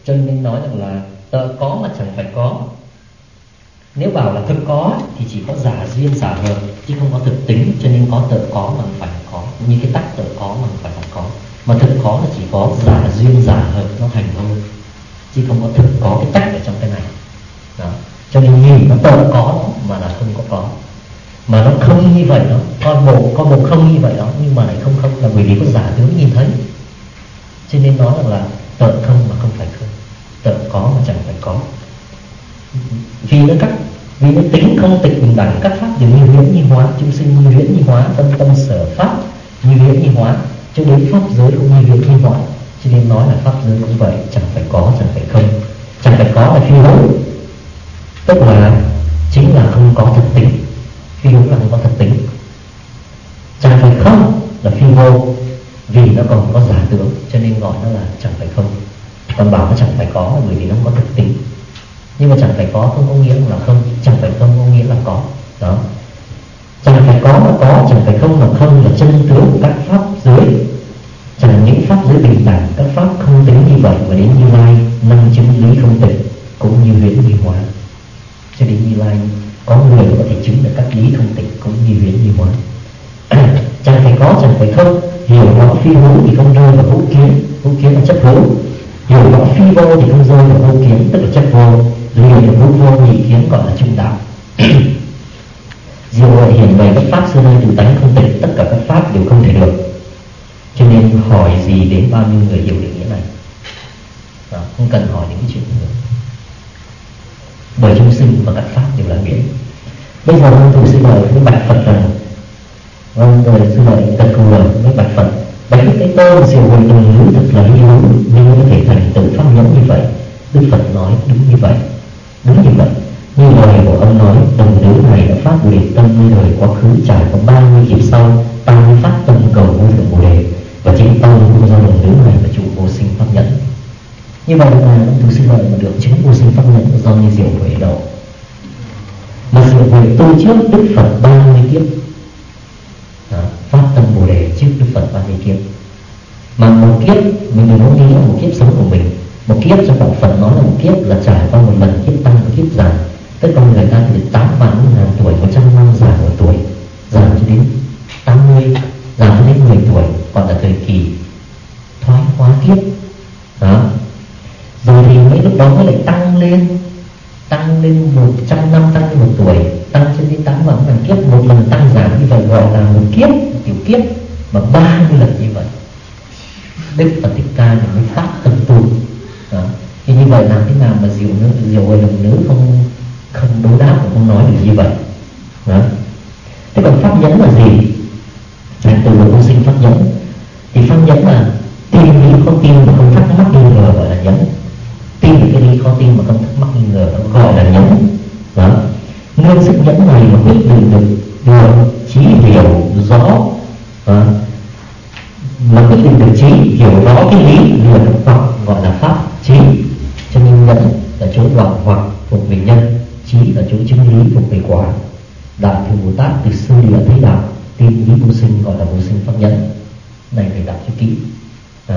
Cho nên nói rằng là tợ có mà chẳng phải có. Nếu bảo là thực có thì chỉ có giả duyên giả hợp chứ không có thực tính, cho nên có tợ có mà phải có, như cái tắc tợ có mà phải là có. Mà thực có là chỉ có giả duyên giả hợp nó thành thôi, chứ không có thực có cái tắc ở trong cái này. Đó. Cho nên nhìn nó tợ có đó mà là không có. Mà nó không như vậy đó, con một không như vậy đó, nhưng mà lại không là bởi vì có giả tướng nhìn thấy. Cho nên nói rằng là tợ không mà không phải không, tợ có mà chẳng phải có. Vì nó tính không tịch bình đẳng, các pháp đều như huyễn như hóa, chúng sinh như huyễn như hóa, tâm tâm sở pháp như huyễn như hóa, cho đến pháp giới cũng như huyễn như hóa. Cho nên nói là pháp giới cũng vậy, chẳng phải có, chẳng phải không. Chẳng phải có là phi hữu, tức là chính là không có thực tính. Phi hữu là không có thực tính. Chẳng phải không là phi vô, vì nó còn có giả tướng, cho nên gọi nó là chẳng phải không. Còn bảo nó chẳng phải có là bởi vì nó không có thực tính. Nhưng mà chẳng phải có không có nghĩa là không, chẳng phải không có nghĩa là có. Đó. Chẳng phải có mà có, chẳng phải không mà không là chân tướng của các pháp giới. Chẳng những pháp giới bình đẳng, các pháp không tính như vậy, và đến Như Lai năng chứng lý không tịch cũng như huyễn như hóa. Cho đến Như Lai có người có thể chứng được các lý không tịch cũng như huyễn như hóa. Chẳng phải có, chẳng phải không, hiểu rõ phi hữu thì không rơi vào hữu kiến. Hữu kiến là chấp hữu. Hiểu rõ phi vô thì không rơi vào vô kiến, tức là chấp vô. Liền được hữu vô nhị kiến gọi là trung đạo. Diệu huệ hiển bày các pháp xưa nay từ tánh không tịch, tất cả các pháp đều không thể được. Cho nên hỏi gì đến bao nhiêu người hiểu định nghĩa này. Đó, không cần hỏi những cái chuyện nữa. Bởi chúng sinh và các pháp đều là miễn. Bây giờ ông thù sư lợi với bạch Phật rằng, người sư lợi gật gù với bạch Phật, bạch cái tôn diệu huệ đồng ngữ thật là hy hữu, nhưng có thể thành tựu pháp nhẫn như vậy. Đức Phật nói đúng như vậy, đúng như vậy. Như lời của ông nói, đồng nữ này đã phát Bồ Đề tâm như đời quá khứ trải qua 30 kiếp sau, ta mới phát tâm cầu vô thượng Bồ Đề, và chính tâm cũng do đồng nữ này mà trụ vô sinh pháp nhẫn. Như vậy là ông tu sư lợi mà được chứng vô sinh pháp nhẫn do như diệu huệ độ. Mà diệu huệ tu trước Đức Phật 30 kiếp. Đó, phát tâm Bồ Đề trước Đức Phật 30 kiếp. Mà một kiếp mình đừng có nghĩ là một kiếp sống của mình. Một kiếp trong Đạo Phật nói là một kiếp là trải qua một lần kiếp tăng và kiếp giảm. Tức là người ta từ 8 vạn ngàn tuổi, 100 năm giảm một tuổi, giảm cho đến 80, giảm cho đến 10 tuổi, còn là thời kỳ thoái hóa kiếp. Đó. Rồi thì mấy lúc đó mới lại tăng lên 100 năm, tăng lên 1 tuổi, tăng cho đến 8 vạn ngàn kiếp, một lần tăng giảm như vậy gọi là một kiếp, một tiểu kiếp, mà 30 lần như vậy. Đức Phật Thích Ca mới phát tâm tu. Đó. Thì như vậy làm thế nào mà diệu huệ đồng nữ không đối đáp và không nói được như vậy. Đó. Thế còn pháp nhẫn là gì? Thành từ vô sinh pháp nhẫn. Thì pháp nhẫn là tin lý khó tin mà không thắc mắc nghi ngờ gọi là nhẫn. Tin cái lý khó tin mà không thắc mắc nghi ngờ gọi là nhẫn. Đó. Nguyên sức nhẫn này mà quyết định được trí hiểu rõ, mà quyết định được trí hiểu rõ cái lý liền hoặc gọi là pháp trí. Cho nên nhẫn là chỗ đoạn hoặc thuộc về nhân, trí là chỗ chứng lý thuộc về quả. Đại Thừa Bồ Tát từ xưa đi đã thấy đạo, tin lý vô sinh gọi là vô sinh pháp nhẫn. Này phải đọc cho kỹ. Đó.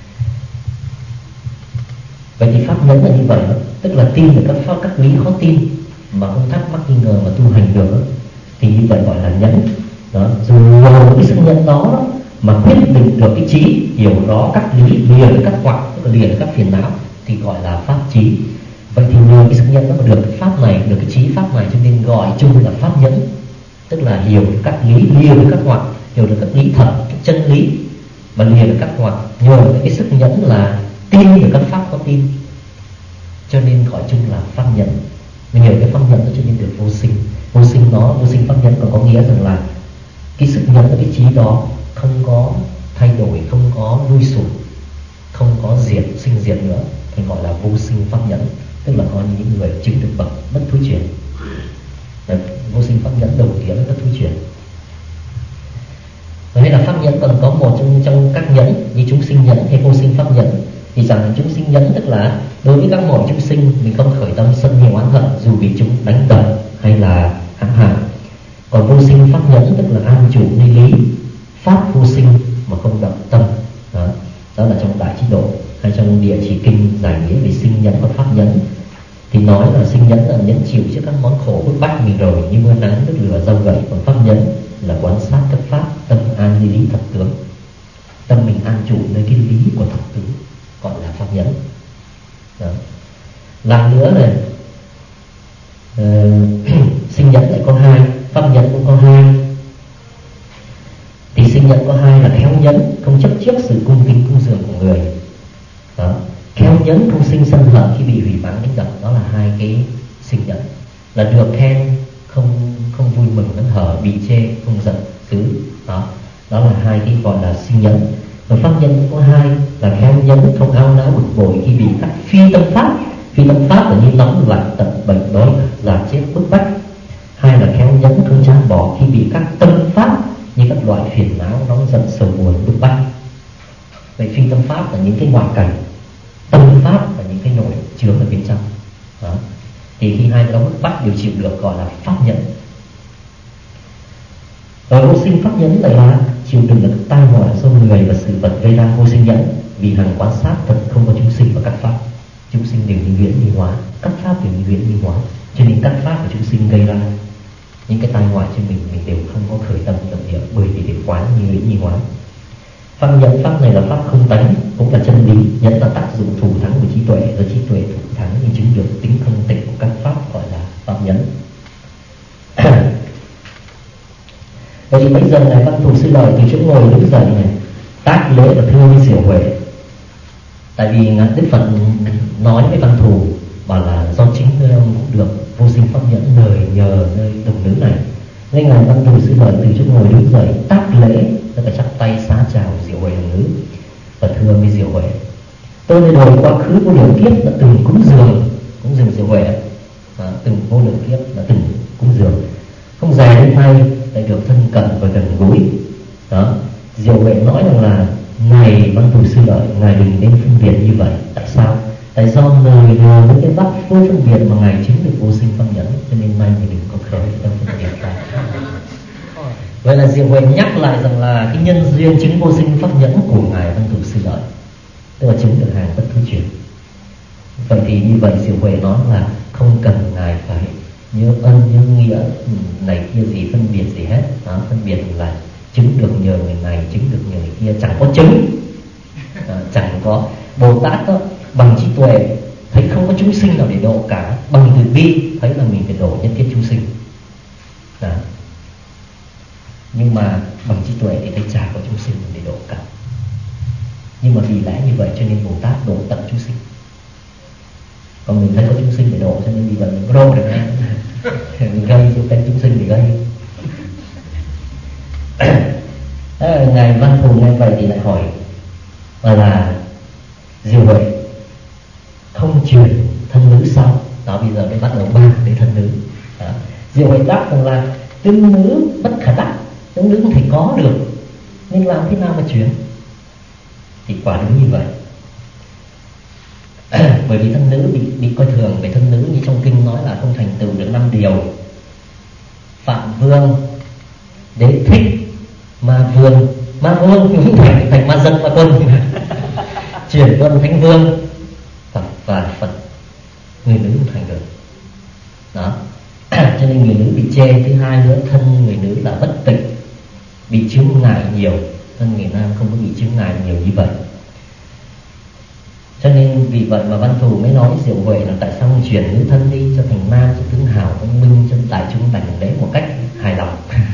Vậy thì pháp nhẫn là như vậy đó. Tức là tin được các lý khó tin mà không thắc mắc nghi ngờ mà tu hành được đó. Thì như vậy gọi là nhẫn. Đó. Rồi nhờ cái sức nhẫn đó mà quyết định được cái trí, hiểu rõ các lý, lìa được các hoặc, tức là lìa được các phiền não, thì gọi là pháp trí. Vậy thì nhờ cái sức nhẫn đó mà được cái pháp này, được cái trí pháp này, cho nên gọi chung là pháp nhẫn. Tức là hiểu được các lý, lìa được các hoặc, hiểu được các lý thật, các chân lý, mà lìa được các hoặc. Nhờ cái sức nhẫn là tin được các pháp có tin, cho nên gọi chung là pháp nhẫn. Nhờ cái pháp nhẫn đó cho nên được vô sinh. Vô sinh đó, vô sinh pháp nhẫn còn có nghĩa rằng là cái sức nhẫn, cái trí đó không có thay đổi, không có lui sụp, không có sinh diệt nữa, thì gọi là vô sinh pháp nhẫn. Tức là có những người chứng được bậc bất thối chuyển. Vô sinh pháp nhẫn đầu tiếng là bất thối chuyển. Thế là pháp nhẫn còn có một trong các nhẫn như chúng sinh nhẫn hay vô sinh pháp nhẫn. Thì rằng chúng sinh nhẫn tức là đối với các mọi chúng sinh mình không khởi tâm sân nhiều oán hận, dù bị chúng đánh đập hay là hãm hại. Còn vô sinh pháp nhẫn tức là an trụ nơi lý, pháp vô sinh mà không động tâm. Đó là trong Đại Trí Độ. hay trong Địa Chỉ Kinh giải nghĩa về sinh nhẫn và pháp nhẫn, thì nói là sinh nhẫn là nhẫn chịu trước các món khổ bức bách mình rồi như mưa nắng nước lửa dâu gậy, còn pháp nhẫn là quan sát các pháp, tâm an lý lý thật tướng, tâm mình an trụ nơi cái lý của thật tướng, gọi là pháp nhẫn. Đó. Làm nữa này, sinh nhẫn lại có hai, pháp nhẫn cũng có hai. Thì sinh nhẫn có hai là khéo nhẫn, không chấp trước sự cung kính cúng dường của người. Đó. Khéo nhẫn, không sinh sân hận khi bị hủy báng đánh đập. Đó là hai cái sinh nhẫn, là được khen không vui mừng hớn hở, bị chê không giận dữ. Đó là hai cái gọi là sinh nhẫn. Và pháp nhẫn cũng có hai, là khéo nhẫn, không ao não bực bội khi bị các phi tâm pháp. Phi tâm pháp là như nóng lạnh, tận bệnh đói già chết bức bách. Hai là khéo nhẫn, không chán bỏ khi bị các tâm pháp như các loại phiền não, nóng giận, sầu buồn bức bách. Vậy phi tâm pháp là những cái ngoại cảnh, tâm pháp là những cái nội chứa ở bên trong. Đó. Thì khi hai cái đó bức bách đều chịu được gọi là pháp nhẫn. Rồi vô sinh pháp nhẫn là chịu đựng được tai họa do người và sự vật gây ra vô sinh nhẫn, vì hằng quan sát thật không có chúng sinh và các pháp. Chúng sinh đều như huyễn như hóa, các pháp đều như huyễn như hóa, cho nên các pháp của chúng sinh gây ra những cái tai họa cho mình đều không có khởi tâm động niệm, bởi vì đều quá như huyễn như hóa. Pháp nhẫn, pháp này là pháp không tánh, cũng là chân lý. Nhẫn là tác dụng thủ thắng của trí tuệ, do trí tuệ thủ thắng nhưng chứng được tính không tịch của các pháp, gọi là pháp nhẫn. Vậy thì bây giờ Ngài Văn Thù Sư Lợi từ chỗ ngồi đứng dậy này, tác lễ và thưa với Diệu Huệ. Tại vì Đức Phật nói với Văn Thù bảo là do chính nơi ông cũng được vô sinh pháp nhẫn lời nhờ nơi đồng nữ này, nên Ngài Văn Thù Sư Lợi từ chỗ ngồi đứng dậy tác lễ, tức là chắp tay xá chào Diệu Huệ đồng nữ và thưa với Diệu Huệ: tôi nơi đời quá khứ vô lượng kiếp đã từng cúng dường Diệu Huệ, từng vô lượng kiếp đã từng cúng dường, không dài đến nay lại được thân cận và gần gũi. Đó, Diệu Huệ nói rằng là Ngài Văn Thù Sư Lợi, Ngài đừng nên phân biệt như vậy. Tại sao? Tại do lời nhờ những cái pháp vô phân biệt mà Ngài chứng được vô sinh pháp nhẫn, cho nên nay mình đừng có khởi tâm phân biệt ra. Vậy là Diệu Huệ nhắc lại rằng là cái nhân duyên chứng vô sinh pháp nhẫn của Ngài Văn Thù Sư Lợi, tức là chứng được hàng bất thứ chuyển. Vậy thì như vậy Diệu Huệ nói là không cần Ngài phải nhớ ân nhớ nghĩa này kia gì, phân biệt gì hết. Đó, phân biệt là chứng được nhờ người này, chứng được nhờ người kia, chẳng có chứng. Chẳng có. Bồ Tát đó, bằng trí tuệ thấy không có chúng sinh nào để độ cả, bằng từ bi thấy là mình phải độ nhất thiết chúng sinh. Đó. Nhưng mà bằng trí tuệ thì thấy chả có chúng sinh để độ cả. Nhưng mà vì lẽ như vậy cho nên Bồ Tát độ tận chúng sinh. Còn mình thấy có chúng sinh để độ cho nên vì vậy mình độ được ngay. Mình gây cho tên chúng sinh để gây. Ngài Văn Thù nghe vậy thì lại hỏi là Diệu Huệ không truyền thân nữ sao? Đó, bây giờ mới bắt đầu bàn đến thân nữ. Đó. Diệu Huệ đáp rằng là tương nữ bất khả đắc, tương nữ không thể có được, nên làm thế nào mà truyền? Thì quả đúng như vậy. Bởi vì thân nữ bị coi thường. Về thân nữ như trong kinh nói là không thành tựu được 5 điều: Phạm Vương, Đế Thích, Ma Vương cũng thành Ma Dân, Ma Quân, Chuyển Quân, Thánh Vương và Phật. Người nữ không thành được. Đó. Cho nên người nữ bị chê. Thứ hai nữa, thân người nữ là bất tịnh, bị chướng ngại nhiều. Thân người nam không có bị chướng ngại nhiều như vậy. Cho nên vì vậy mà Văn Thù mới nói Diệu Huệ là tại sao không chuyển nữ thân đi cho thành nam, cho tướng hào thông minh, cho đại chúng đảnh lễ một cách hài lòng.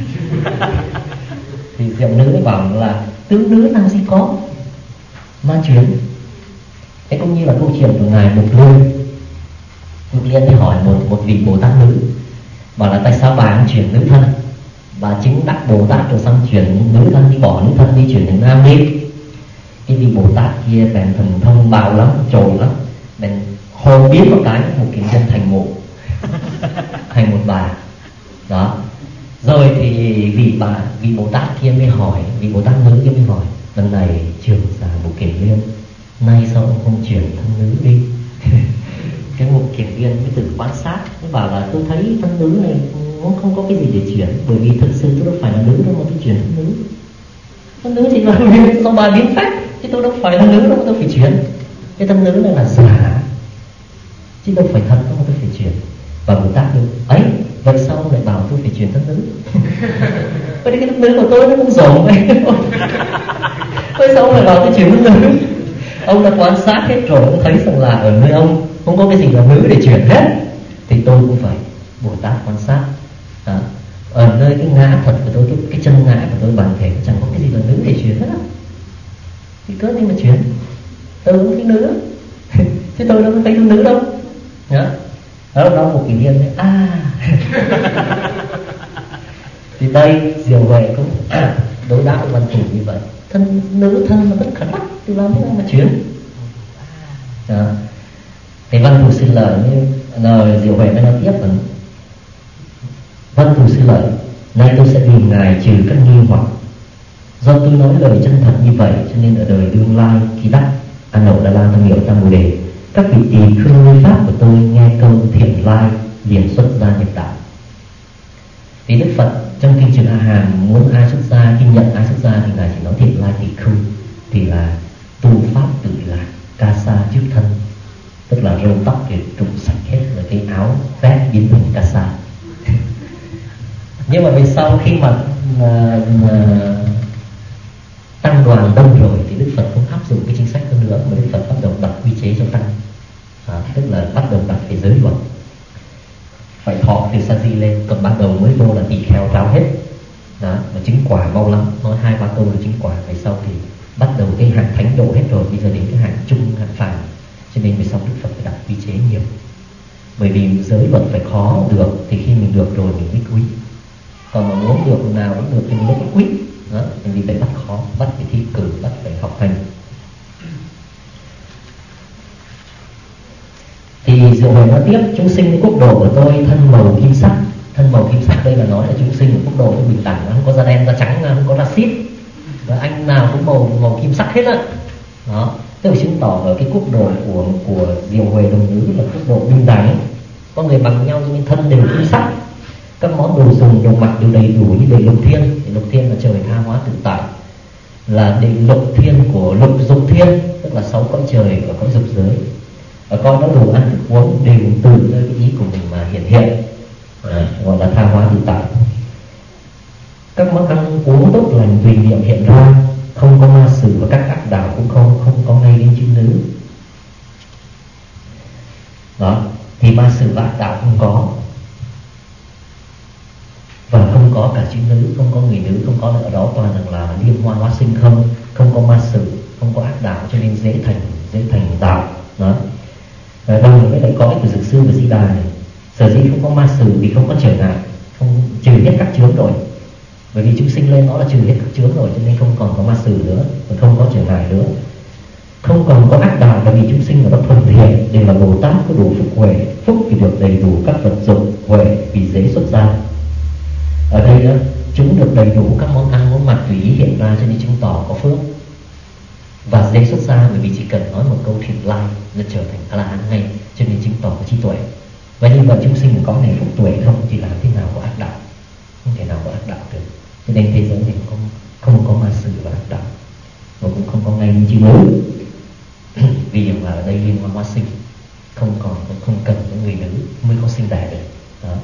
Thì Diệu nữ mới bảo là tướng nữ làm gì có mà chuyển. Thế cũng như là câu chuyện của Ngài Mục Liên mới hỏi một vị Bồ Tát nữ, bảo là tại sao bà không chuyển nữ thân? Bà chứng đắc Bồ Tát rồi xong chuyển nữ thân đi, bỏ nữ thân đi, chuyển thành nam đi. Cái vị Bồ Tát kia bèn thần thông bạo lắm, trội lắm, bèn hồn biến một cái, một kiện nhân thành thành một bà. Đó. Rồi thì vị Bồ Tát kia mới hỏi, vị Bồ Tát nữ kia mới hỏi: lần này trường giả Mục Kiền Liên, nay sao ông không chuyển thân nữ đi? Cái Mục Kiền Liên mới tự quan sát, mới bảo là tôi thấy thân nữ này nó không có cái gì để chuyển, bởi vì thực sự tôi đâu phải là nữ đâu mà tôi chuyển thân nữ. Thân nữ thì là do bà biến phách, chứ tôi đâu phải là nữ đâu mà tôi phải chuyển. cái thân nữ này là giả chứ đâu phải thật, không tôi phải truyền. Và Bồ Tát kêu ấy, vậy sao ông lại bảo tôi phải truyền thân nữ? Vậy cái thân nữ của tôi nó cũng rộng vậy. Vậy sao ông lại bảo tôi truyền thân nữ? Ông đã quan sát hết rồi, ông thấy rằng là ở nơi ông không có cái gì là nữ để truyền hết. Thì tôi cũng vậy, Bồ Tát quan sát đó. Ở nơi cái ngã thật của tôi, cái chân ngã của tôi bản thể chẳng có cái gì là nữ để truyền hết á. Thì cớ nên mà truyền. Tôi cũng thích nữ chứ tôi đâu có thấy nữ đâu đó. Đó một kỷ niệm đấy. Thì đây Diệu Huệ cũng đối đáp với Văn Thủ như vậy. Thân nữ thân nó bất khả đắc, từ làm thế nào mà chuyển đó. Thì Văn Thủ xin lời như Diệu Huệ mới nói tiếp vẫn. Văn Thủ xin lời, nay tôi sẽ tìm ngài trừ các nghi hoặc. Do tôi nói lời chân thật như vậy, cho nên ở đời đương lai khi đắc A Nậu Đà La Tam Hiệu Tam Bồ Đề, các vị tỳ khưu như pháp của tôi nghe câu thiện lai liền xuất gia nhập đạo. Thì Đức Phật trong kinh Trường A Hàm muốn ai xuất gia, khi nhận ai xuất gia thì ngài chỉ nói thiện lai tỳ khưu, thì là tu pháp tự lạc, ca sa trước thân, tức là râu tóc thì trụm sạch hết, là cái áo vest biến thành ca sa. Nhưng mà về sau khi mà tăng đoàn đông rồi thì Đức Phật không áp dụng cái chính sách hơn nữa, mà Đức Phật bắt đầu đặt quy chế cho tăng, tức là bắt đầu đặt cái giới luật, phải thọ từ sa di lên, còn ban đầu mới vô là tỳ kheo ráo hết đó, mà chứng quả mau lắm, nói 2-3 câu là chứng quả. Về sau thì bắt đầu cái hạng thánh độ hết rồi, bây giờ đến cái hạng trung, hạng phàm, cho nên về sau Đức Phật phải đặt quy chế nhiều, bởi vì giới luật phải khó được thì khi mình được rồi mình mới quý, còn mà muốn được nào cũng được thì mình mới có quý đó, vì phải bắt khó, bắt phải thi cử, bắt phải học hành. Thì Diệu Huệ nói tiếp, chúng sinh với quốc độ của tôi thân màu kim sắc. Thân màu kim sắc đây là nói là chúng sinh của quốc độ tôi bình đẳng, không có da đen, da trắng, không có da xít, và anh nào cũng màu kim sắc hết á. Đó, tức là chứng tỏ ở cái quốc độ của Diệu Huệ đồng nữ là quốc độ bình đẳng, có người bằng nhau cho nên thân đều kim sắc. Các món đồ dùng, đồ mặc đều đầy đủ như đầy lục thiên. Thì lục thiên là trời tha hóa tự tại, là đầy lục thiên của lục dục thiên, tức là 6 cõi trời ở cõi dục giới. Ở con đó đồ ăn thức uống đều từ nơi cái ý của mình mà hiện gọi là tha hóa tự tại. Các món ăn uống tốt lành tùy niệm hiện ra, không có ma sử và các ác đạo cũng không có ngay đến chữ nữ. Đó, thì ma sử và ác đạo không có, và không có cả chữ nữ, không có người nữ, không có ở đó toàn là liên hoa hóa sinh, không có ma sử, không có ác đạo, cho nên dễ thành đạo. Đó. Đâu mới lại có của Dược Sư và Di Đà này. Sở dĩ không có ma sử vì không có trở ngại, không trừ hết các chướng rồi, bởi vì chúng sinh lên nó là trừ hết các chướng rồi, cho nên không còn có ma sử nữa, không có trở ngại nữa. Không còn có ác đạo là vì chúng sinh là thuần thiện, đều là Bồ Tát có đủ phúc huệ, phúc thì được đầy đủ các vật dụng, huệ vì dễ xuất gia. Ở đây đó, chúng được đầy đủ các món ăn, món mặc tùy ý hiện ra, cho nên chứng tỏ có phước và dễ xuất gia, bởi vì chỉ cần nói một câu thiện lai là trở thành A La Hán ngay, cho nên chứng tỏ có trí tuệ. Và như vậy chúng sinh có này phúc tuệ không thì làm thế nào có ác đạo, không thể nào có ác đạo được. Cho nên thế giới này không có ma sử và ác đạo, và cũng không có ngay như chữ nữ. Vì mà ở đây liên hoa hóa sinh, không cần có người nữ mới có sinh đẻ được. Đó.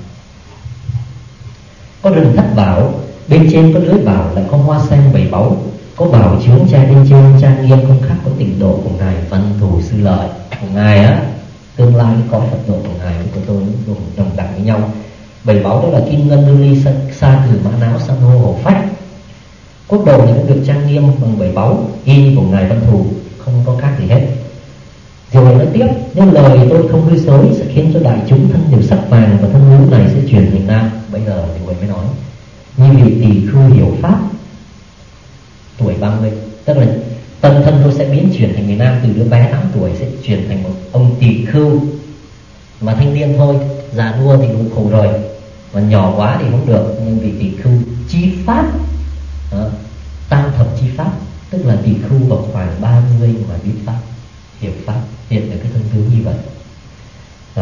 Có rừng Thất Bảo, bên trên có lưới bảo, lại có hoa xanh bảy báu, có bảo chướng trai bên trên trang nghiêm không khác có tịnh độ của ngài Văn Thù Sư Lợi. Của ngài á, tương lai có Phật độ của ngài của tôi đồng đẳng với nhau. Bảy báu đó là kim ngân lưu ly sa thử mã não san hô hổ phách. Quốc độ thì cũng được trang nghiêm bằng bảy báu y của ngài Văn Thù, không có khác gì hết. Rồi nói tiếp, nếu lời tôi không hư dối sẽ khiến cho đại chúng thân đều sắc vàng, và thân nữ này sẽ chuyển thành nam. Bây giờ thì người mới nói, như vị tỳ khưu hiểu pháp tuổi 30, tức là tân thân tôi sẽ biến chuyển thành người nam, từ đứa bé 8 tuổi sẽ chuyển thành một ông tỳ khưu mà thanh niên thôi, già nua thì cũng khổ rồi, mà nhỏ quá thì không được. Nhưng vị tỳ khưu chi pháp, tam thập chi pháp, tức là tỳ khưu vào khoảng 30 mà biết pháp, hiểu pháp, hiện được cái thân tướng như vậy. Đó.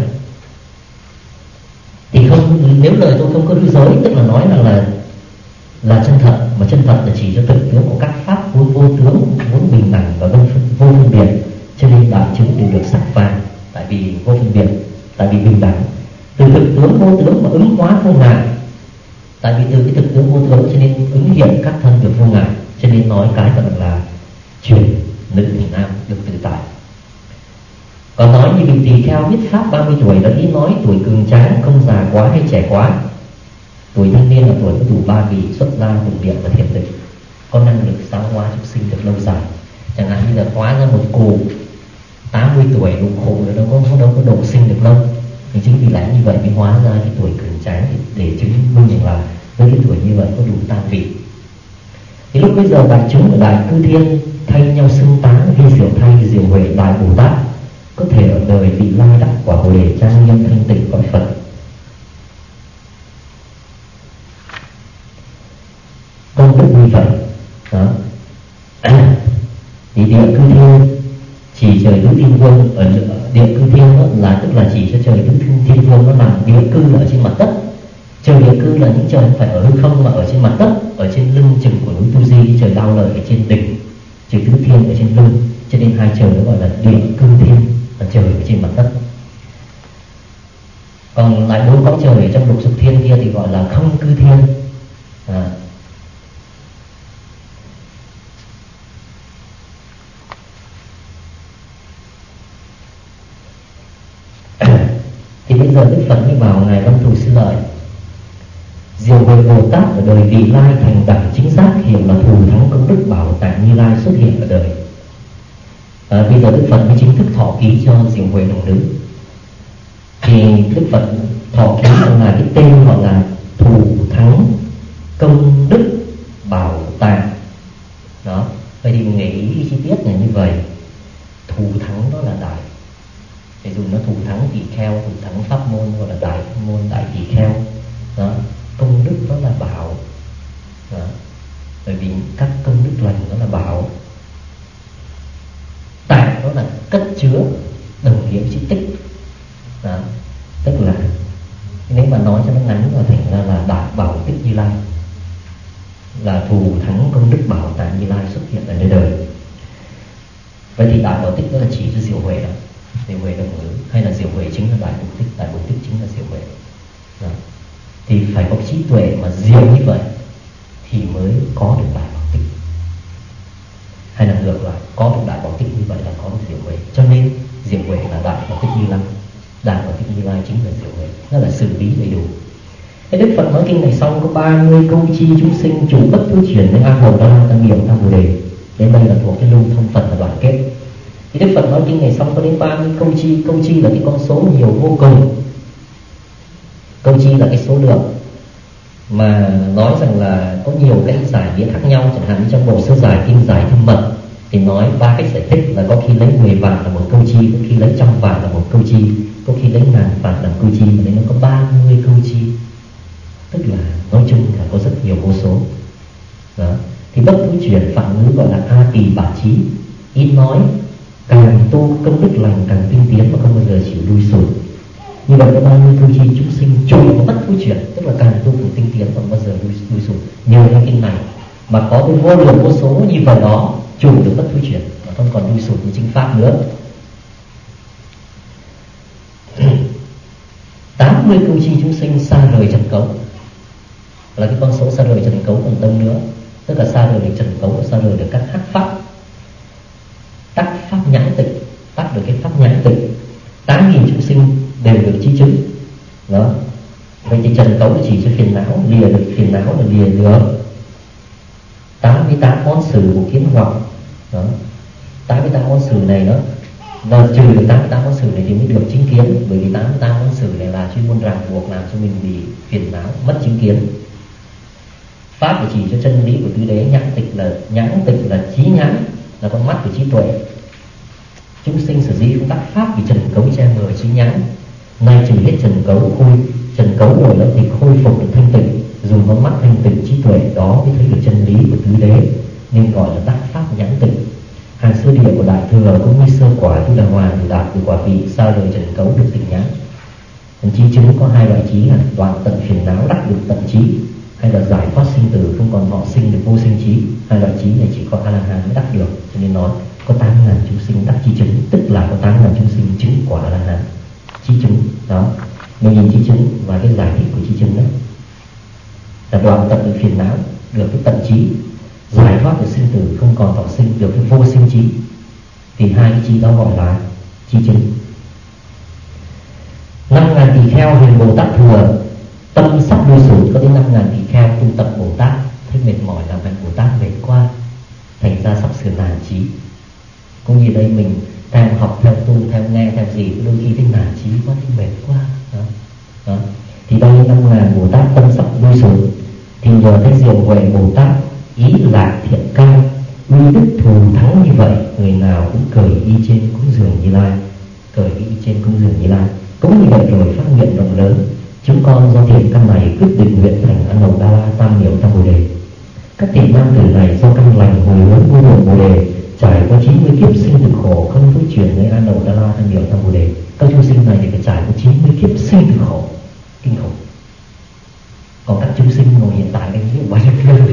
Thì không, nếu lời tôi không có hư dối, tức là nói rằng là là chân thật, mà chân thật là chỉ cho thực tướng của các pháp vốn vô tướng, vốn bình đẳng và vô phân biệt, cho nên đại chúng đều được sắc vàng, tại vì vô phân biệt, tại vì bình đẳng. Từ thực tướng vô tướng mà ứng hóa vô ngại, tại vì từ cái thực tướng vô tướng cho nên ứng hiện các thân được vô ngại, cho nên nói cái gọi là chuyển nữ thành nam được tự tại. Còn nói như vị tỳ kheo biết pháp 30 tuổi là ý nói tuổi cường tráng, không già quá hay trẻ quá. Tuổi thanh niên là tuổi có đủ ba vị xuất gia, tùng điện và thiền định, có năng lực giáo hóa chúng sinh được lâu dài. Chẳng hạn như là hóa ra một cụ 80 tuổi đủ khổ rồi đâu có độ sinh được lâu. Thì chính vì lẽ như vậy mới hóa ra cái tuổi cường tráng để chứng minh rằng là với cái tuổi như vậy có đủ tam vị. Thì lúc bây giờ đại chúng ở Đại Cư Thiên thay nhau xưng tán Vi Diệu Thay, Diệu Huệ, Đại Bồ Tát có thể ở đời vị lai đắc quả Bồ Đề trang nghiêm thanh tịnh cõi Phật. Công đức như vậy đó. Thì Địa Cư Thiên chỉ trời tứ thiên vương, ở Địa Cư Thiên đó là tức là chỉ cho trời tứ thiên vương, nó làm địa cư là ở trên mặt đất. Trời địa cư là những trời không phải ở hư không mà ở trên mặt đất, ở trên lưng chừng của núi Tu Di. Trời Đao Lợi ở trên đỉnh, trời tứ thiên ở trên lưng, cho nên hai trời đó gọi là Địa Cư Thiên, là trời ở trên mặt đất. Còn lại bốn cõi trời ở trong lục dục thiên kia thì gọi là không cư thiên. Thì bây giờ Đức Phật mới bảo ngài Văn Thù Sư Lợi, Diệu Huệ Bồ Tát ở đời vị lai thành đẳng chính giác, hiểu là thù thắng công đức Bảo Tạng Như Lai xuất hiện ở đời. Bây giờ Đức Phật mới chính thức thọ ký cho Diệu Huệ đồng nữ. Thì Đức Phật thọ ký là cái tên gọi là thù thắng công đức Bảo Tạng đó. Vậy thì mình nghĩ chi tiết là như vậy. Thù thắng đó là đại, để dùng nó thù thắng tỳ kheo, thù thắng pháp môn gọi là đại môn, đại tỳ kheo đó. Công đức đó là bảo đó. Bởi vì các công đức lành đó là bảo. Tạng đó là cất chứa, đồng nghĩa chữ tích đó. Tức là nếu mà nói cho nó ngắn và thành ra là đại bảo tích Như Lai, là thù thắng công đức Bảo Tạng Như Lai xuất hiện ở nơi đời. Vậy thì đại bảo tích đó là chỉ cho Diệu Huệ đó, Diệu Huệ đồng ngữ, hay là Diệu Huệ chính là đại bổ tích, đại bổ tích chính là Diệu Huệ đó. Thì phải có trí tuệ mà diệu như vậy thì mới có được đại bảo tích, hay là ngược lại, có được đại bảo tích như vậy là có được Diệu Huệ. Cho nên Diệu Huệ là đại bảo tích Như Lai, đại bảo tích Như Lai chính là Diệu Huệ, nó là xử lý đầy đủ. Thế Đức Phật nói kinh này xong có 30 câu chi chúng sinh chủ bất thối chuyển đến A Hầu Đa Tăng Niệm Tam Bồ Đề. Đến đây là thuộc cái lưu thông Phật là đoạn kết. Thì Đức Phật nói kinh này xong có đến 30 câu chi là cái con số nhiều vô cùng. Câu chi là cái số lượng mà nói rằng là có nhiều cái giải nghĩa khác nhau. Chẳng hạn như trong bộ sơ giải kinh giải Thâm Mật thì nói 3 cách giải thích là có khi lấy 10 vạn là một câu chi, có khi lấy 100 vạn là một câu chi, có khi lấy 1000 vạn làm câu chi, mà nên nó có 30 câu chi. Tức là nói chung là có rất nhiều vô số đó. Thì bất thối chuyển phạm ngữ gọi là A Tỳ Bả Trí, ít nói, càng tu công đức lành càng tinh tiến mà không bao giờ chịu lui sụt. Như vậy có 30 câu chi chúng sinh trùng và bất thối chuyển, tức là càng tu càng tinh tiến và không bao giờ lui sụt. Nhờ cái kinh này mà có cái vô lượng vô số như vậy đó, trùng được bất thối chuyển mà không còn lui sụt như chính pháp nữa. 80 câu chi chúng sinh xa rời trần cấu, là cái con số xa rời trần cấu còn đông nữa, tức là xa rời được trần cấu, xa rời được các hắc pháp, tắc pháp nhãn tịnh, tắc được cái pháp nhãn tịnh. 8.000 chúng sinh đều được trí chứng đó. Vậy thì trần cấu chỉ cho phiền não, lìa được phiền não là lìa được 88 món sự của kiến hoặc đó. 88 món sự này đó, và trừ được 88 món sự này thì mới được chính kiến. Bởi vì 88 món sự này là chuyên môn ràng buộc làm cho mình bị phiền não, mất chính kiến. Pháp là chỉ cho chân lý của tứ đế, nhãn tịch là trí nhãn, là con mắt của trí tuệ. Chúng sinh sở dĩ không đắc pháp vì trần cấu che mờ trí nhãn. Nay trừ hết trần cấu rồi đó thì khôi phục được thanh tịnh, dùng con mắt thanh tịnh trí tuệ đó mới thấy được chân lý của tứ đế, nên gọi là đắc pháp nhãn tịnh. Hàng sơ địa của đại thừa cũng như sơ quả Tu Đà Hoàng đạt từ quả vị xa rời trần cấu được tịnh nhãn. Trí chứng có 2 loại trí là đoạn tận phiền não, đắc được tận trí. hay là giải thoát sinh tử, không còn thọ sinh được vô sinh trí. Hai loại trí này chỉ có A La Hán mới đắc được, cho nên nói có 8.000 chúng sinh đắc chi chứng, tức là có 8.000 chúng sinh chứng quả A La Hán chi chứng. Đó, mình nhìn chi chứng và cái giải thích của chi chứng đó là đoạn tận được phiền não, được cái tận trí, giải thoát được sinh tử, không còn thọ sinh, được cái vô sinh trí. Thì hai cái trí đó gọi là chi chứng. 5.000 tỳ kheo hiền Bồ Tát thừa, tâm sắp lưu sử. Có đến 5.000 tỳ kheo tu tập Bồ Tát, thấy mệt mỏi làm hành Bồ Tát mệt quá, thành ra sắp sửa nản trí. Cũng như đây mình theo học, theo tu, theo nghe, theo gì, đôi khi thấy nản trí quá, thấy mệt quá. Đó. Thì đây 5.000 Bồ Tát tâm sắp lưu sử, thì nhờ thấy diệu huệ Bồ Tát ý lạc thiện căn, uy đức thù thắng như vậy, người nào cũng cởi y trên cúng dường Như Lai, cởi y trên cúng dường Như Lai. Cũng như vậy rồi phát nguyện rộng lớn, chúng con do thiện căn này quyết định nguyện thành A Nậu Đa La Tam Miểu Tam Bồ Đề. Các thiện nam tử này do căn lành hồi hướng vô lượng Bồ Đề, trải qua 90 kiếp sinh tử khổ, không với chuyển nơi A Nậu Đa La Tam Miểu Tam Bồ Đề. Các chúng sinh này thì phải trải qua 90 kiếp sinh tử khổ kinh khủng. Còn các chúng sinh ngồi hiện tại đây biết bao nhiêu kiếp.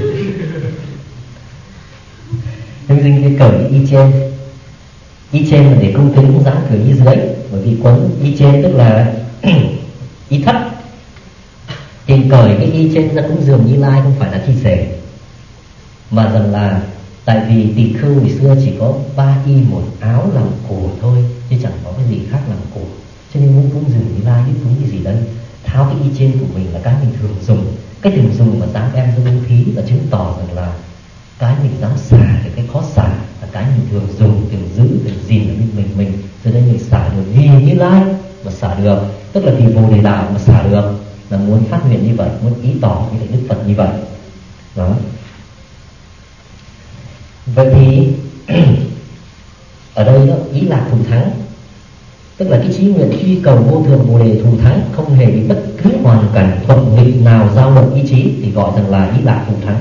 Chúng sinh cái cởi y trên là để cung kính, cũng dám cởi y dưới, bởi vì quấn y trên tức là y thấp, thì cởi cái y trên ra cúng dường Như Lai không phải là thi rể, mà rằng là tại vì tỳ khưu ngày xưa chỉ có 3 y 1 áo làm cổ thôi, chứ chẳng có cái gì khác làm cổ, cho nên muốn cúng dường Như Lai biết cúng cái gì đây, tháo cái y trên của mình là cái mình thường dùng, cái thường dùng mà dám đem ra bố thí là chứng tỏ rằng là cái mình dám xả thì cái khó xả, là cái mình thường dùng, thường giữ, thường gìn là mình. Cho nên mình xả được vì Như Lai mà xả được, tức là vì Bồ Đề đạo mà xả được, là muốn phát nguyện như vậy, muốn ý tỏ như vậy Đức Phật như vậy. Đó. Vậy thì ở đây đó, ý lạc thù thắng, tức là cái chí nguyện truy cầu vô thượng Bồ Đề thù thắng, không hề bị bất cứ hoàn cảnh thuận nghịch nào dao động ý chí, thì gọi rằng là ý lạc thù thắng.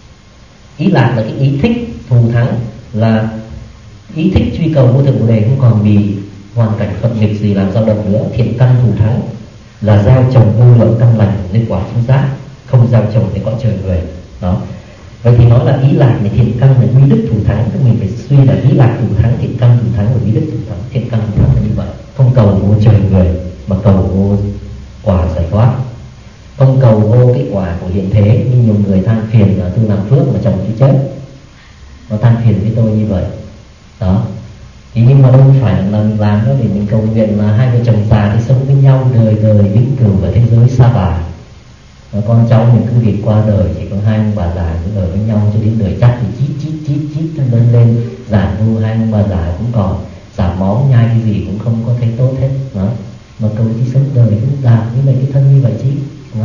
Ý lạc là cái ý thích, thù thắng là ý thích truy cầu vô thượng Bồ Đề, không còn bị hoàn cảnh thuận nghịch gì làm dao động nữa. Thiện căn thù thắng là gieo trồng vô lượng căn lành nên quả chính giác, không gieo trồng thì cõi trời người. Đó. Vậy thì nói là ý lạc này, thiện căn là uy đức thù thắng, tức mình phải suy là ý lạc thù thắng, thiện căn thù thắng và uy đức thù thắng. Thiện căn thù thắng là như vậy, không cầu vô trời người mà cầu vô quả giải thoát, không cầu vô cái quả của hiện thế. Nhưng nhiều người than phiền là tôi làm phước mà chồng tôi chết, nó than phiền với tôi như vậy. Đó. Thì nhưng mà đâu phải là mình làm đó để mình cầu nguyện là hai vợ chồng già thì sống với nhau đời đời vĩnh cửu ở thế giới xa bà. Con cháu mình cứ việc qua đời, chỉ có hai ông bà già cứ ở với nhau cho đến đời chắc thì chít lớn lên, già nua hai ông bà già cũng còn giả máu nhai cái gì cũng không có thấy tốt hết. Đó. Mà cầu chỉ sống đời cũng già với lại cái thân như vậy chứ. Đó.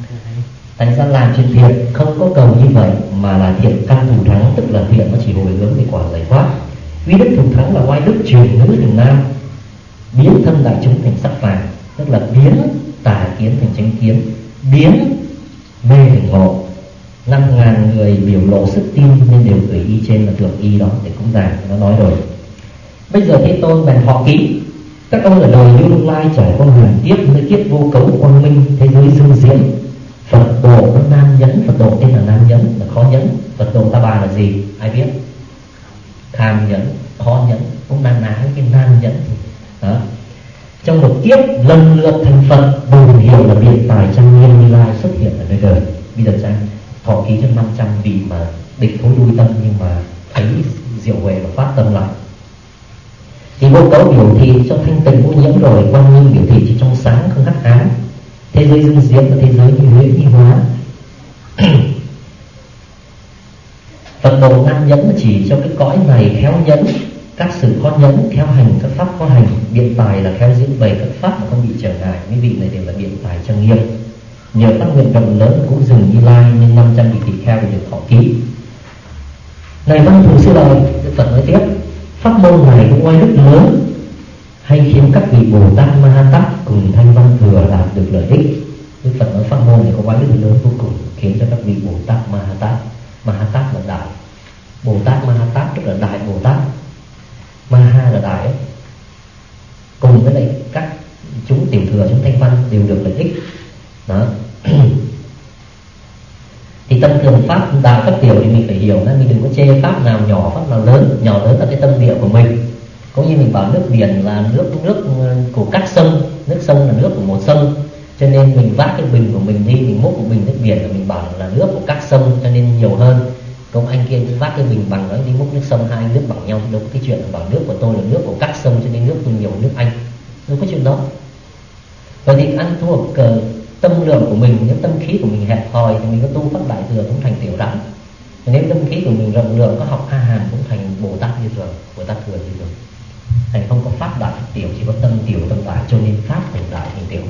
Thành ra làm chuyện thiện không có cầu như vậy, mà là thiện căn thù thắng, tức là thiện nó chỉ hồi hướng về quả giải thoát. Uy đức thù thắng là oai đức truyền nữ thành nam, biến thân đại chúng thành sắc phàm, tức là biến tà kiến thành chánh kiến, biến mê thành ngộ. 5.000 người biểu lộ sức tin nên đều gửi y trên là thượng y đó để cúng dường. Nó nói rồi. Bây giờ Thế Tôn bèn họ ký: các ông ở đời Như Lai trải qua huyền kiếp, nơi kiếp vô cấu quang minh, thế giới dương diễm. Phật độ nó nam nhẫn, Phật độ tên là nam nhẫn, là khó nhẫn. Phật độ ta bà là gì? Ai biết? Tham nhẫn, khó nhẫn, cũng đang nói cái nam nhẫn. Đó. Trong một kiếp lần lượt thành Phật, bùn hiệu là biện tài trang nghiêm Như Lai xuất hiện ở nơi đời. Bây giờ trang thọ ký cho 500 vị mà địch thối lui tâm, nhưng mà thấy diệu huệ và phát tâm lại. Thì vô cấu biểu thị cho thanh tịnh vô nhiễm rồi, quang minh biểu thị cho trong sáng không hắc ám. Thế giới dương diễm là thế giới như huyễn như hóa. Phật độ nam nhẫn chỉ cho cái cõi này khéo nhẫn các sự khó nhẫn, khéo hành các pháp khó hành. Biện tài là khéo diễn bày các pháp mà không bị trở ngại. Mấy vị này đều là biện tài trang nghiêm. Nhờ phát nguyện rộng lớn cũng dừng Như Lai nên 500 vị tỳ kheo được thọ ký. Này văn thù sư lợi, Đức Phật nói tiếp: pháp môn này cũng oai đức lớn, hay khiến các vị Bồ Tát Ma Ha Tát cùng Thanh Văn Thừa đạt được lợi ích. Đức Phật nói pháp môn này có oai đức lớn vô cùng, khiến cho các vị Bồ Tát Ma Ha Tát. Ma Ha Tát là đại, Bồ Tát Ma Ha Tát tức là đại Bồ Tát, Ma Ha là đại ấy. Cùng với lại các chúng tiểu thừa, chúng Thanh Văn đều được lợi ích. Đó. tâm thường pháp đạo các kiểu thì mình phải hiểu là mình đừng có chê pháp nào nhỏ pháp nào lớn. Nhỏ lớn là cái tâm địa của mình. Cũng như mình bảo nước biển là nước của các sông, nước sông là nước của một sông, cho nên mình vác cái bình của mình đi, mình múc một bình nước biển và mình bảo là nước của các sông cho nên nhiều hơn. Còn anh kia cũng vác cái bình bằng đó đi múc nước sông, hai nước bằng nhau, đâu có cái chuyện là bảo nước của tôi là nước của các sông cho nên nước tôi nhiều nước anh, đâu có chuyện đó. Vậy thì ăn thuộc tâm lượng của mình. Nếu tâm khí của mình hẹp hòi thì mình có tu pháp đại thừa cũng thành tiểu đẳng. Nếu tâm khí của mình rộng lượng, có học A Hàm cũng thành Bồ Tát như thường, Bồ Tát thừa như thường. Thành không có pháp đại pháp tiểu, chỉ có tâm tiểu tâm đại, cho nên pháp thành đại thành tiểu.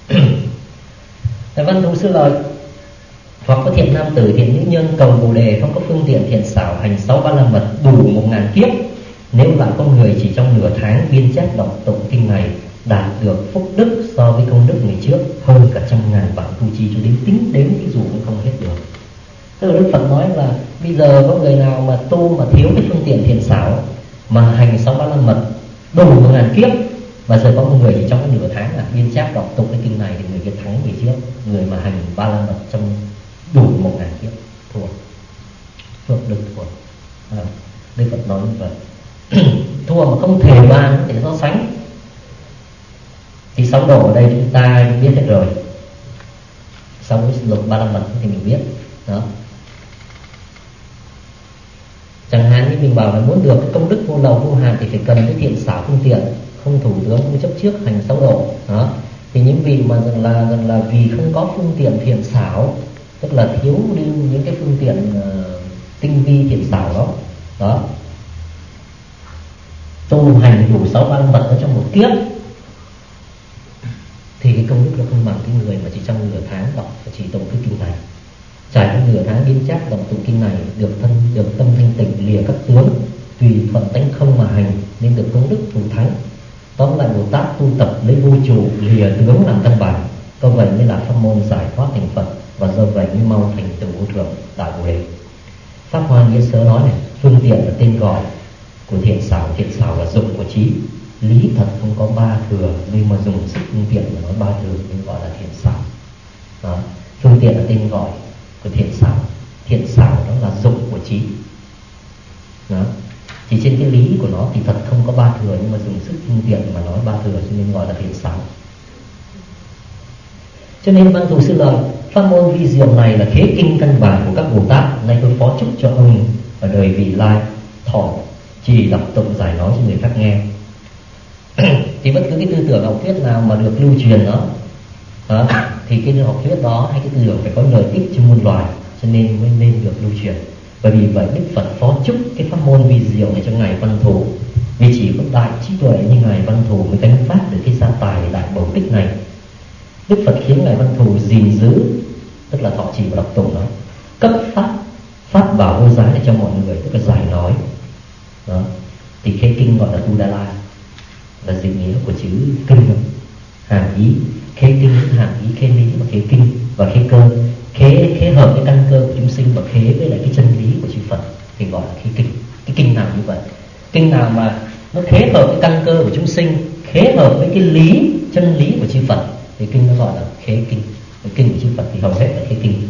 Văn thù sư lời: hoặc có thiện nam tử thiện nữ nhân cầu Bồ đề, không có phương tiện thiện xảo, hành 6 ba la mật đủ 1000 kiếp. Nếu lại có người chỉ trong nửa tháng biên chép đọc tụng kinh này, đạt được phúc đức so với công đức người trước hơn cả 100.000 vạn tu chi, cho đến tính đến cái dù cũng không hết được. Tức là Đức Phật nói là bây giờ có người nào mà tu mà thiếu cái phương tiện thiện xảo mà hành 6 ba la mật đủ 1000 kiếp, và giờ có một người chỉ trong cái nửa tháng biên chép đọc tụng cái kinh này thì người kia thắng người trước. Người mà hành ba la mật trong đủ 1000 kiếp thua, phước đức thua. Đức Phật nói như vậy. Thua mà không thể bàn để so sánh. Thì 6 độ ở đây chúng ta biết hết rồi. Sau cái luật ba la mật thì mình biết đó. Chẳng hạn như mình bảo là muốn được công đức vô lậu vô hạn thì phải cần cái thiện xảo phương tiện, không thủ tướng không chấp trước hành 6 độ đó. Thì những vị mà rằng là vì không có phương tiện thiện xảo, tức là thiếu đi những cái phương tiện tinh vi thiện xảo đó, tu hành đủ 6 ba la mật ở trong một kiếp thì cái công đức nó không bằng cái người mà chỉ trong nửa tháng đọc và chỉ tụng cái kinh này. Trải qua nửa tháng biên chắc đọc tụng kinh này, được tâm thanh tịnh, lìa các tướng, tùy thuận tánh không mà hành, nên được công đức thù thắng. Tóm lại Bồ Tát tu tập lấy vô trụ, lìa tướng làm căn bản, do vậy mới là pháp môn giải thoát thành Phật, và do vậy mới mau thành tựu vô thượng đại Bồ đề. Pháp Hoa Nghĩa Sớ nói này, phương tiện là tên gọi của thiện xảo là dụng của trí. Lý thật không có ba thừa, nhưng mà dùng sức phương tiện mà nói ba thừa nên gọi là thiện xảo đó. Phương tiện là tên gọi của thiện xảo đó là dụng của trí đó. Chỉ trên cái lý của nó thì thật không có ba thừa, nhưng mà dùng sức phương tiện mà nói ba thừa cho nên gọi là thiện xảo. Cho nên Văn Thù Sư lời: pháp môn vi diệu này là khế kinh căn bản của các Bồ Tát, nay tôi phó chúc cho ông ở đời vị lai thọ trì đọc tụng giải nói cho người khác nghe. Thì bất cứ cái tư tưởng học thuyết nào mà được lưu truyền đó thì cái học thuyết đó hay cái tư tưởng phải có lợi ích cho muôn loài, cho nên mới nên được lưu truyền. Bởi vì vậy Đức Phật phó chúc cái pháp môn vi diệu này cho ngài Văn Thù, vì chỉ có đại trí tuệ như ngài Văn Thù mới gánh phát được cái gia tài đại bổ ích này. Đức Phật khiến ngài Văn Thù gìn giữ, tức là thọ trì và đọc tụng đó, cấp pháp bảo vô giá để cho mọi người, tức là giải nói đó. Thì khế kinh gọi là tu đa la, là dịch nghĩa của chữ kinh đó. Hàm ý khế kinh, hàm ý khế lý và khế kinh và khế cơ. Khế hợp với căn cơ của chúng sinh và khế với lại cái chân lý của chư Phật thì gọi là khế kinh. Cái kinh nào như vậy? Kinh nào mà nó khế hợp với căn cơ của chúng sinh, khế hợp với cái lý, chân lý của chư Phật thì kinh nó gọi là khế kinh. Cái kinh của chư Phật thì hầu hết là khế kinh.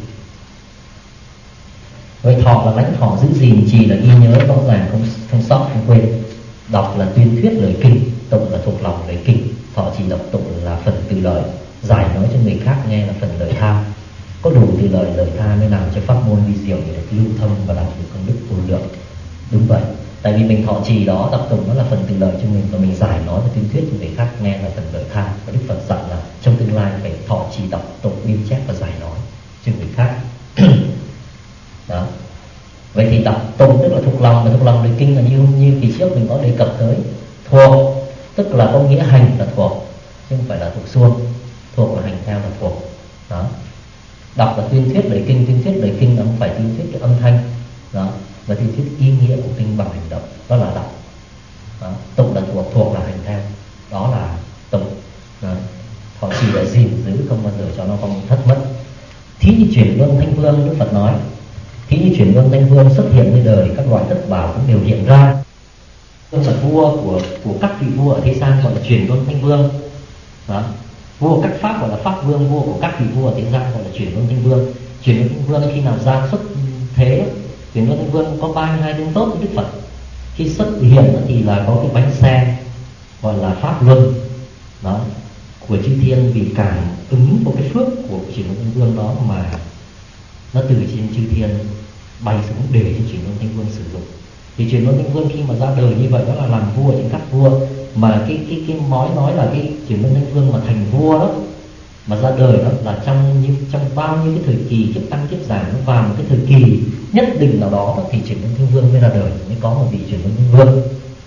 Vậy thọ là lãnh thọ, giữ gìn, trì là ghi nhớ rõ ràng, không sót không quên. Đọc là tuyên thuyết lời kinh, tụng là thuộc lòng lời kinh. Thọ trì đọc tụng là phần từ lời, giải nói cho người khác nghe là phần lời tha. Có đủ từ lời tha mới làm cho pháp môn vi diệu được lưu thông và đạt được công đức vô lượng. Đúng vậy, tại vì mình thọ trì đó, đọc tụng nó là phần từ lời cho mình, và mình giải nói và tuyên thuyết cho người khác nghe là phần lời tha. Và Đức Phật dặn là trong tương lai phải thọ trì đọc tụng, biên chép và giải nói cho người khác. Đó. Vậy thì đọc tụng tức là thuộc lòng, và thuộc lòng lời kinh là như kỳ trước mình có đề cập tới. Thuộc tức là có nghĩa hành là thuộc, chứ không phải là thuộc suông. Thuộc là hành theo là thuộc đó. Đọc là tuyên thuyết lời kinh là không phải tuyên thuyết cái âm thanh đó, và tuyên thuyết ý nghĩa của kinh bằng hành động, đó là đọc đó. Tụng là thuộc là hành theo, đó là tụng đó. Họ chỉ là gìn giữ không bao giờ cho nó không thất mất. Thí như chuyển luân thanh vương, Đức Phật nói, thí như chuyển luân thanh vương xuất hiện nơi đời, các loại thất bảo cũng đều hiện ra. Là vua của các vị vua ở thế gian gọi là chuyển luân thanh vương đó. Vua các pháp gọi là pháp vương, vua của các vị vua ở thế gian gọi là chuyển luân thanh vương. Chuyển Luân Thanh Vương khi nào ra xuất thế, Chuyển Luân Thanh Vương có 32 tướng tốt với Đức Phật. Khi xuất hiện thì là có cái bánh xe gọi là Pháp Luân đó của chư thiên, vì cảm ứng một cái phước của Chuyển Luân Thanh Vương đó mà nó từ trên chư thiên bay xuống để cho Chuyển Luân Thanh Vương sử dụng. Thì Chuyển Luân Thanh Vương khi mà ra đời như vậy đó là làm vua trên các vua, mà cái nói là cái Chuyển Luân Thanh Vương mà thành vua đó mà ra đời đó là trong bao nhiêu cái thời kỳ kiếp tăng kiếp giảm, nó vào một cái thời kỳ nhất định nào đó thì Chuyển Luân Thanh Vương mới ra đời, mới có một vị Chuyển Luân Thanh Vương.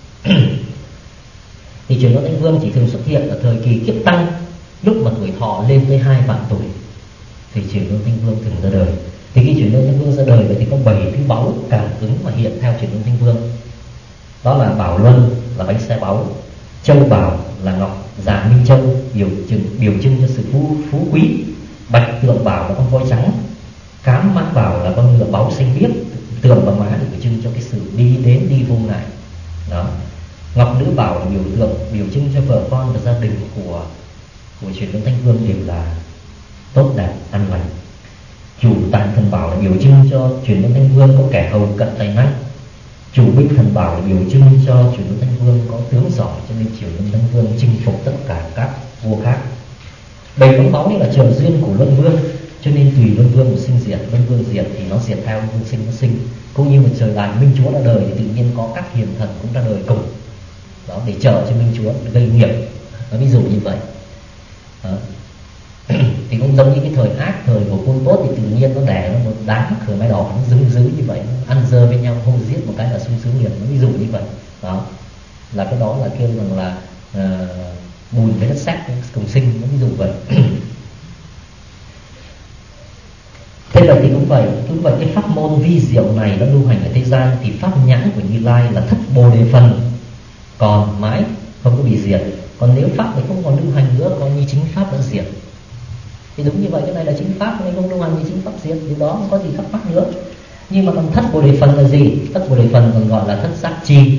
Thì Chuyển Luân Thanh Vương chỉ thường xuất hiện ở thời kỳ kiếp tăng, lúc mà tuổi thọ lên tới 2 vạn tuổi thì Chuyển Luân Thanh Vương thường ra đời. Thì khi Chuyển Luân Thanh Vương ra đời thì có 7 thứ báu cảm ứng mà hiện theo Chuyển Luân Thanh Vương. Đó là Bảo Luân là bánh xe báu, Châu Bảo là ngọc Dạ Minh Châu biểu trưng cho sự phú quý, Bạch Tượng Bảo là con voi trắng, Cám Mã Bảo là con ngựa báu xanh biếc, tượng và má để biểu trưng cho cái sự đi đến đi vô ngại. Đó. Ngọc Nữ Bảo là biểu trưng cho vợ con và gia đình của Chuyển Luân Thanh Vương đều là tốt đẹp an lành. Chủ Tạng Thần Bảo là biểu trưng cho Chuyển Luân Thanh Vương có kẻ hầu cận tài năng. Chủ Binh Thần Bảo là biểu trưng cho Chuyển Luân Thanh Vương có tướng giỏi, cho nên Chuyển Luân Thanh Vương chinh phục tất cả các vua khác. 7 bóng báu là trợ duyên của Luân Vương, cho nên tùy Luân Vương mà sinh diệt. Luân Vương diệt thì nó diệt theo, Vương sinh nó sinh. Cũng như một trời đại Minh Chúa ra đời thì tự nhiên có các hiền thần cũng ra đời cùng đó để trợ cho Minh Chúa gây nghiệp. Nó ví dụ như vậy đó. Thì cũng giống như cái thời ác, thời của Pol Pot thì tự nhiên nó đẻ nó một đám khởi mai đỏ, nó dữ như vậy, nó ăn dơ với nhau, hô giết một cái là sung sướng liền. Nó ví dụ như vậy đó, là cái đó là kêu rằng là bùn với đất sét cùng sinh, nó ví dụ vậy. Thế vậy thì cũng vậy, cái pháp môn vi diệu này nó lưu hành ở thế gian thì pháp nhãn của Như Lai là thất bồ đề phần còn mãi không có bị diệt. Còn nếu pháp này không còn lưu hành nữa, coi như chính pháp đã diệt. Thì đúng như vậy, cái này là chính pháp nên không lưu hành như chính pháp diệt, điều đó không có gì thắc mắc nữa. Nhưng mà còn thất bồ đề phần là gì? Thất bồ đề phần còn gọi là thất giác chi.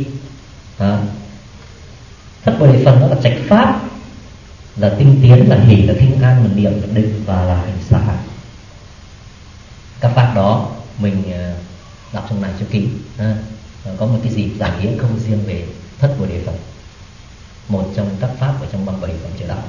Thất bồ đề phần đó là trạch pháp, là tinh tiến, là hỷ, là thinh an, là niệm, là định và là hành xả. Các pháp đó mình đọc trong này cho kỹ. Có một cái gì giảng nghĩa không riêng về thất bồ đề phần, một trong các pháp ở trong 37 phẩm trợ đạo.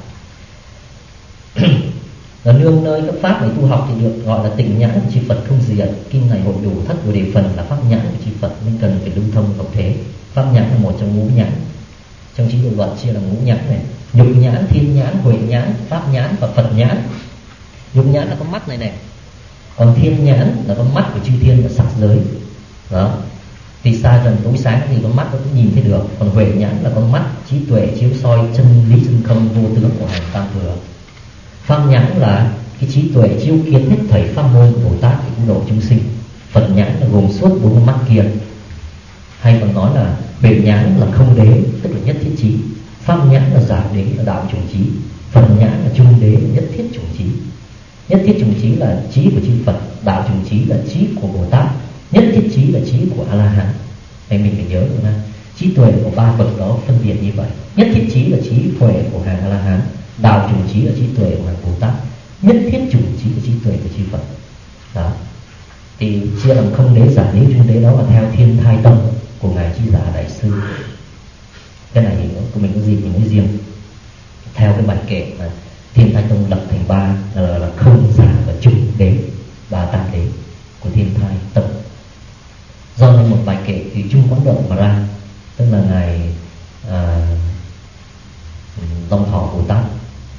Là nương nơi các pháp này tu học thì được gọi là tịnh nhãn của chư Phật không diệt. Kinh này hội đủ thất bồ đề phần là pháp nhãn của chư Phật nên cần phải lưu thông cộng thế. Pháp nhãn là một trong ngũ nhãn. Trong chính độ luận chia là ngũ nhãn này: nhục nhãn, thiên nhãn, huệ nhãn, pháp nhãn và Phật nhãn. Nhục nhãn là con mắt này, còn thiên nhãn là con mắt của chư thiên và sắc giới. Đó. Thì xa gần tối sáng thì con mắt nó cũng nhìn thấy được. Còn huệ nhãn là con mắt trí tuệ chiếu soi chân lý chân không vô tướng của hành tam thừa. Pháp nhãn là cái trí tuệ chiếu kiến hết thảy pháp môn Bồ Tát để cứu độ chúng sinh. Phật nhãn là gồm suốt 4 con mắt kia. Hay còn nói là huệ nhãn là không đế, tức là nhất thiết trí. Pháp nhãn là giả đế, là đạo chủng trí. Phật nhãn là trung đế, nhất thiết chủng trí. Nhất thiết chủng trí là trí của chư Phật, đạo chủng trí là trí của Bồ Tát, nhất thiết trí là trí của A La Hán. Này mình phải nhớ được ha. Trí tuệ của 3 bậc đó phân biệt như vậy. Nhất thiết trí là trí tuệ của hàng A La Hán, đạo chủng trí là trí tuệ của hàng Bồ Tát, nhất thiết chủng trí là trí tuệ của chư Phật. Đó. Thì chia làm không đế, giả đế, trung đế, đó là theo Thiên Thai Tông của ngài Chi Giả Đại Sư. Cái này thì của mình có gì mình nói riêng. Theo cái bài kệ mà Thiên Thai Tông lập thành 3 là không, giả và trung đế, 3 tam đế của Thiên Thai Tông. Do nên một bài kệ thì Trung Quán Động mà ra, tức là ngài Long Thọ Bồ Tát.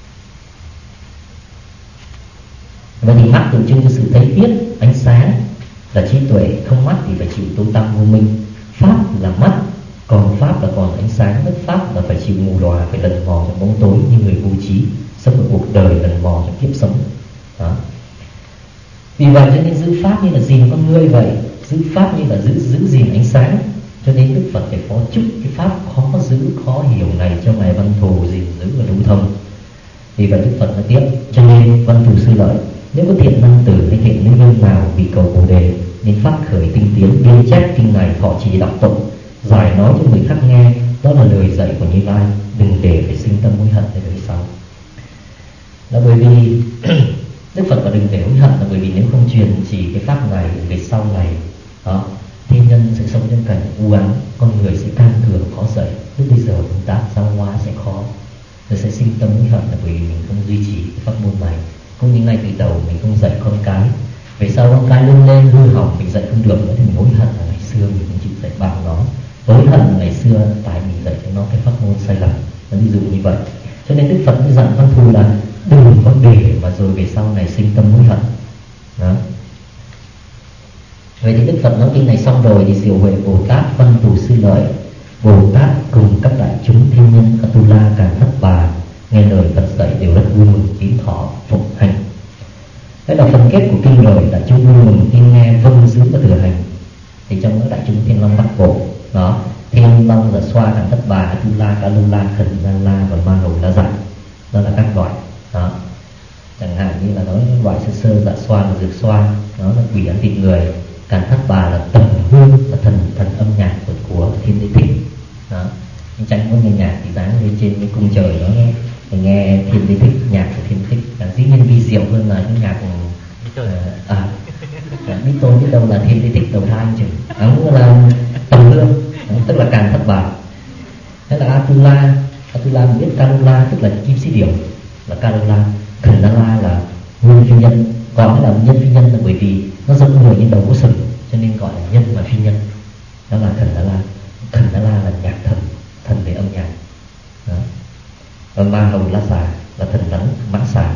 Vậy thì mắt tượng trưng cho sự thấy biết, ánh sáng là trí tuệ, không mắt thì phải chịu tối tăm vô minh. Pháp là mắt, còn pháp là còn ánh sáng, mất pháp là phải chịu mù lòa, phải lần mò trong bóng tối như người vô trí, sống một cuộc đời lần mò trong kiếp sống. Đó. Vì vậy cho nên giữ pháp như là gìn con người vậy, giữ pháp như là giữ gìn ánh sáng. Cho nên Đức Phật phải phó chúc cái pháp khó giữ, khó hiểu này cho ngài Văn Thù gìn giữ và lưu thông. Vì vậy Đức Phật nói tiếp: cho nên Văn Thù sư lợi, nếu có thiện nam tử hay thiện nữ nhân nào vì cầu Bồ đề nên phát khởi tinh tiến, biên chép kinh này, thọ trì đọc tụng, giải nói cho người khác nghe, đó là lời dạy của Như Lai. Đừng để phải sinh tâm hối hận để đời sau. Là bởi vì Đức Phật có đừng để hối hận là bởi vì nếu không truyền chỉ cái pháp này về sau này đó, thiên nhân sẽ sống trong cảnh u ám, con người sẽ can cường khó dậy. Lúc bây giờ chúng ta giáo hóa sẽ khó, rồi sẽ sinh tâm hối hận là bởi vì mình không duy trì cái pháp môn này. Cũng như ngay từ đầu mình không dạy con cái, về sau con cái lớn lên hư hỏng, mình dạy không được nữa thì mình hối hận là ngày xưa mình không chịu dạy bảo nó, hối hận là ngày xưa tại mình dạy cho nó cái pháp môn sai lầm. Nó ví dụ như vậy. Cho nên Đức Phật mới dặn Văn Thù là đừng có để mà rồi về sau này sinh tâm hối hận đó. Vậy thì Đức Phật nói kinh này xong rồi thì Diệu Huệ Bồ Tát Văn Thù Sư Lợi Bồ Tát cùng các đại chúng thiên nhân Atula Càn Thất Bà nghe lời Phật dạy đều rất vui mừng tín thọ phụng hành. Đây là phần kết của kinh rồi. Đại chúng vui mừng tin nghe vâng giữ và thừa hành. Thì trong các đại chúng Thiên Long Bát Bộ đó, Thiên Long là Xoa Càn Thất Bà, Atula, Kalula, Khẩn Na La và Ma Hầu La Dạ. Đó là các loại đó. Chẳng hạn như là nói loại sơ sơ dạ xoa là dược xoa, đó là quỷ ăn thịt người. Càn Thất Bà là tầm hương, là thần âm nhạc của Thiên Đế Thích đó. Nhưng chẳng có nghe nhạc thì dáng lên trên cái cung trời đó nghe Thiên Đế Thích, nhạc của Thiên Đế Thích dĩ nhiên vi diệu hơn là cái nhạc biết tôi biết đâu là Thiên Đế Thích đầu thai chứ. Cũng là tầm hương, tức là Càn Thất Bà. Thế là Atula biết Kalula tức là kim sĩ điểu là Kalula. Khẩn Na La là nguyên phi nhân. Còn cái là nhân phi nhân là bởi vì nó giống người như đầu có sừng cho nên gọi là nhân và phi nhân. Đó là Khẩn Na La. Khẩn Na La là nhạc thần về âm nhạc đó. Và Ma Hầu La Xà là thần rắn mãn xà.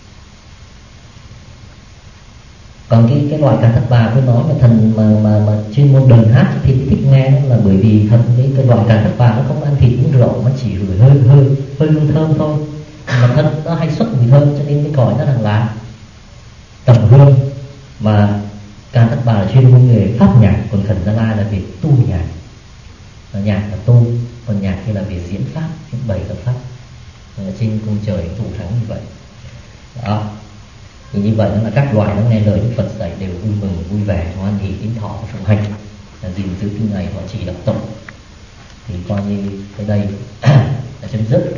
Còn cái loại Càn Thất Bà với nó là thần mà chuyên môn đờn hát thì thích nghe là bởi vì thần cái loại Càn Thất Bà nó không ăn thịt uống rượu, nó chỉ gửi hơi hương thơm thôi, mà thân nó hay xuất mùi thơm cho nên cái cõi nó là tầm hương. Mà Càn Thất Bà là chuyên môn nghề pháp nhạc, còn Khẩn Na La là về tu nhạc. Nhạc là tu, còn nhạc kia là về diễn pháp, diễn bày các pháp. Trên cung trời thủ thắng như vậy đó. Thì như vậy đó là các loại nó nghe lời Đức Phật dạy đều vui mừng, vui vẻ, hoan hỷ, tín thọ và phụng hành, là gìn giữ kinh này họ chỉ đọc tụng. Thì coi như cái đây là chấm dứt.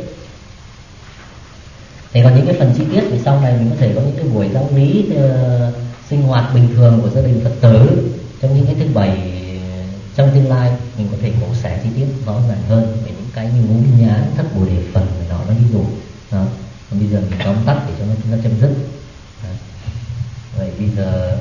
Thì còn những cái phần chi tiết thì sau này mình có thể có những cái buổi giáo lý sinh hoạt bình thường của gia đình Phật tử trong những cái thứ bảy trong tương lai, mình có thể mổ xẻ chi tiết rõ ràng hơn về những cái như ngũ minh nhãn, thất bồ đề phần nó ví dụ đó. Còn bây giờ mình tóm tắt để cho nó chấm dứt. Vậy bây giờ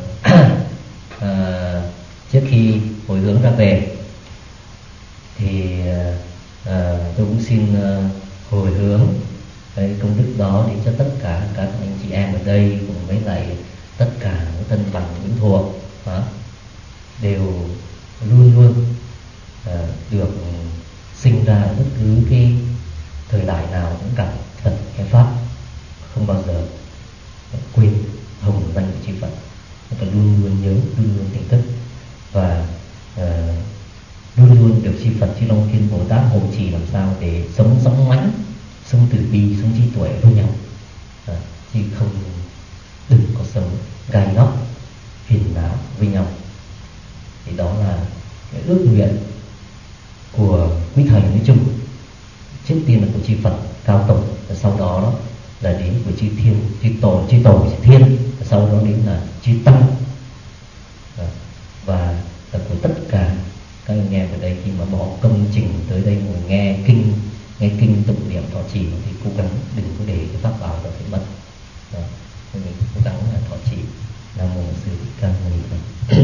trước khi hồi hướng ra về thì tôi cũng xin hồi hướng cái công đức đó đến cho tất cả các anh chị em ở đây, cùng với lại tất cả những thân bằng những thuộc đều luôn luôn được sinh ra bất cứ cái thời đại nào cũng gặp Phật cái pháp, không bao giờ quên hồng danh của chư Phật, phải luôn luôn nhớ, luôn luôn tỉnh thức và luôn luôn được chư Phật, chư Long Thiên Bồ Tát hộ trì làm sao để sống dõng mãnh, sống từ bi, sống trí tuệ với nhau, chứ không đừng có sống gai góc phiền não với nhau. Thì đó là cái ước nguyện của quý thầy nói chung. Trước tiên là của chư Phật cao tổng, và sau đó là đến của chư thiên, chư tổ, chư thiên, và sau đó đến là chư tăng, và là của tất cả các anh em ở đây khi mà bỏ công trình tới đây ngồi nghe kinh tụng niệm thọ trì thì cố gắng đừng có để cái pháp bảo đó phải mất. Nên mình cố gắng là thọ trì. Nam mô Sư Thích Ca Mâu Ni Phật.